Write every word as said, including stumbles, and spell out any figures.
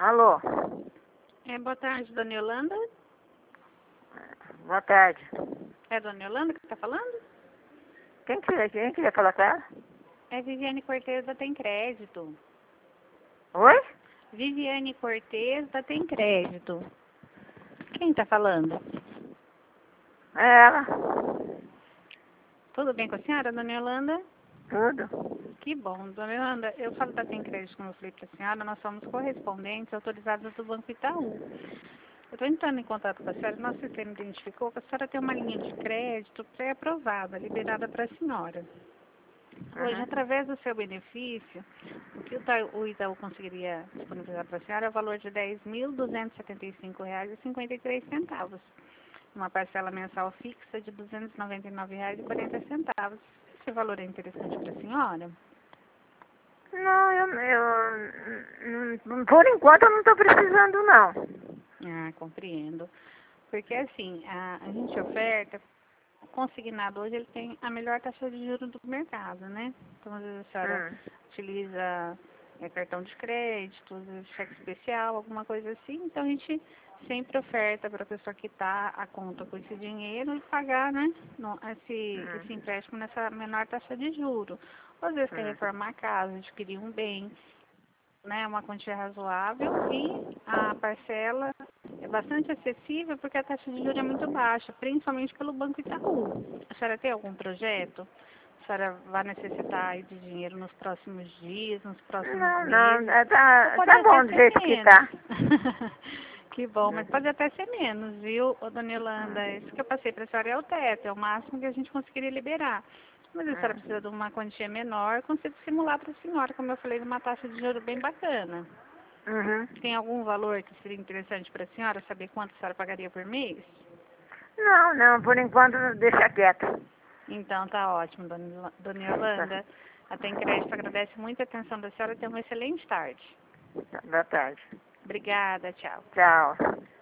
Alô? É, boa tarde, dona Yolanda. Boa tarde. É a dona Yolanda que está falando? Quem queria, quem queria falar com ela? É Viviane Cortez da Tem Crédito. Oi? Viviane Cortez da Tem Crédito. Quem está falando? É ela. Tudo bem com a senhora, dona Yolanda? Tudo. Que bom, dona Yolanda. Eu falo da Tem Crédito, como eu falei para a senhora, nós somos correspondentes autorizados do Banco Itaú. Eu estou entrando em contato com a senhora, nosso sistema identificou que a senhora tem uma linha de crédito pré-aprovada, liberada para a senhora. Hoje, Uhum. através do seu benefício, o que o Ita- o Itaú conseguiria disponibilizar para a senhora é o valor de dez mil duzentos e setenta e cinco reais e cinquenta e três centavos. Uma parcela mensal fixa de duzentos e noventa e nove reais e quarenta centavos. Esse valor é interessante para a senhora? Não, eu, eu, hum, por enquanto eu não estou precisando não. Ah, compreendo. Porque assim, a, a gente oferta, o consignado hoje ele tem a melhor taxa de juros do mercado, né? Então, às vezes a senhora Hum. utiliza é, cartão de crédito, às vezes cheque especial, alguma coisa assim. Então, a gente sempre oferta para a pessoa quitar a conta com esse dinheiro e pagar, né, no, esse, Hum. esse empréstimo nessa menor taxa de juros. Ou, às vezes quer Hum. reformar a casa, adquirir um bem, né, uma quantia razoável e a parcela é bastante acessível porque a taxa de juros é muito baixa, principalmente pelo Banco Itaú. A senhora tem algum projeto? A senhora vai necessitar aí de dinheiro nos próximos dias, nos próximos Não, não, meses? é, Ou tá, pode tá até bom do ser jeito que menos. tá. Que bom, mas Hum. pode até ser menos, viu, ô, dona Yolanda? Isso que eu passei para a senhora é o teto, é o máximo que a gente conseguiria liberar. Mas a senhora Hum. precisa de uma quantia menor, eu consigo simular para a senhora, como eu falei, numa taxa de juros bem bacana. Uhum. Tem algum valor que seria interessante para a senhora saber quanto a senhora pagaria por mês? Não, não, por enquanto deixa quieto. Então tá ótimo, dona Yo- dona Tá. Yolanda. A Tem Crédito agradece muito a atenção da senhora e tenha uma excelente tarde. Tá, boa tarde. Obrigada, tchau. Tchau.